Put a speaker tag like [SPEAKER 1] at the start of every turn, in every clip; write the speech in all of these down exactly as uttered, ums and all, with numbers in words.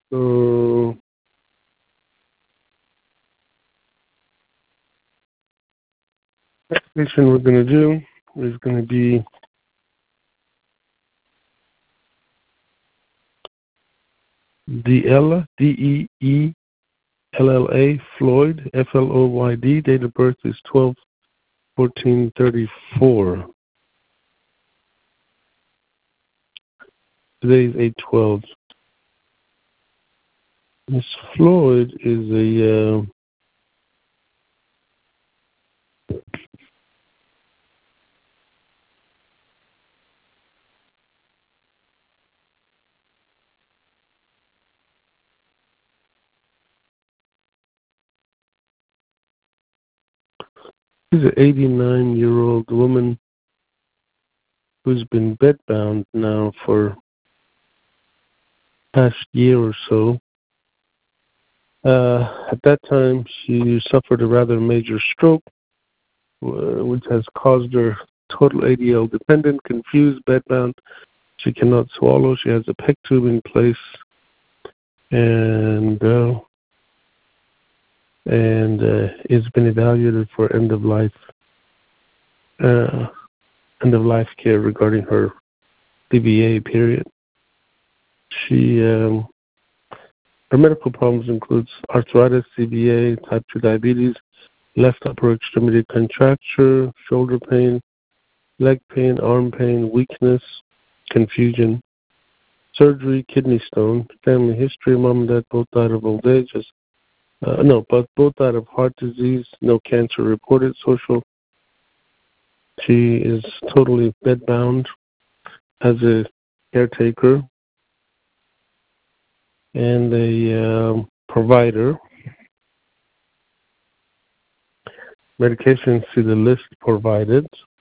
[SPEAKER 1] So next patient we're going to do is going to be Deella, D E E L L A, Floyd, F L O Y D. Date of birth is twelve fourteen thirty-four. Today is eight twelve. Miss Floyd is a uh, she's an eighty-nine-year-old woman who's been bedbound now for past year or so. Uh, at that time, she suffered a rather major stroke, uh, which has caused her total A D L dependent, confused, bedbound. She cannot swallow. She has a PEG tube in place, and uh, and uh, it's been evaluated for end of life uh, end of life care regarding her C V A period. She um, her medical problems includes arthritis, C V A, type two diabetes, left upper extremity contracture, shoulder pain, leg pain, arm pain, weakness, confusion, surgery, kidney stone, family history, mom and dad both died of old age, uh, no, but both died of heart disease, no cancer reported, social. She is totally bedbound, has a caretaker and a um, provider. Medications, see the list provided.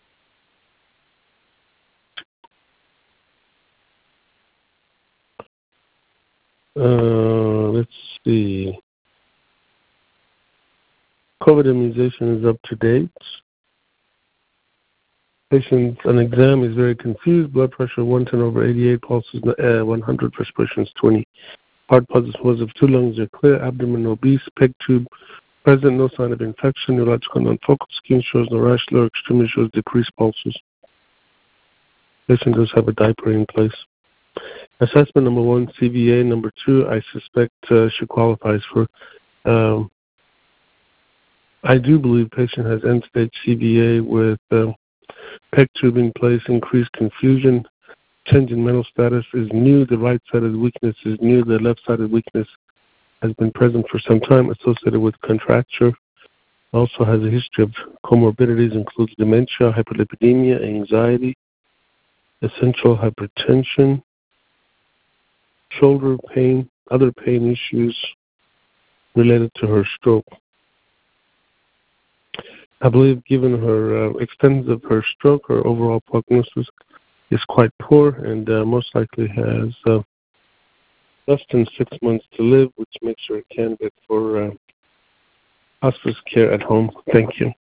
[SPEAKER 1] Uh, let's see. COVID immunization is up to date. Patient on exam is very confused. Blood pressure one ten over eighty-eight, pulse is uh, one hundred, respiration is twenty. Heart positive, two lungs are clear, abdomen obese, PEG tube present, no sign of infection, neurological non-focal, skin shows no rash, lower extremity shows decreased pulses. Patient does have a diaper in place. Assessment number one, C V A. Number two, I suspect uh, she qualifies for, um, I do believe patient has end-stage C V A with uh, PEG tube in place, increased confusion, change in mental status is new, the right-sided weakness is new, the left-sided weakness has been present for some time, associated with contracture. Also has a history of comorbidities, includes dementia, hyperlipidemia, anxiety, essential hypertension, shoulder pain, other pain issues related to her stroke. I believe given her uh, extent of her stroke, her overall prognosis is quite poor and uh, most likely has uh, less than six months to live, which makes her a candidate for uh, hospice care at home. Thank you.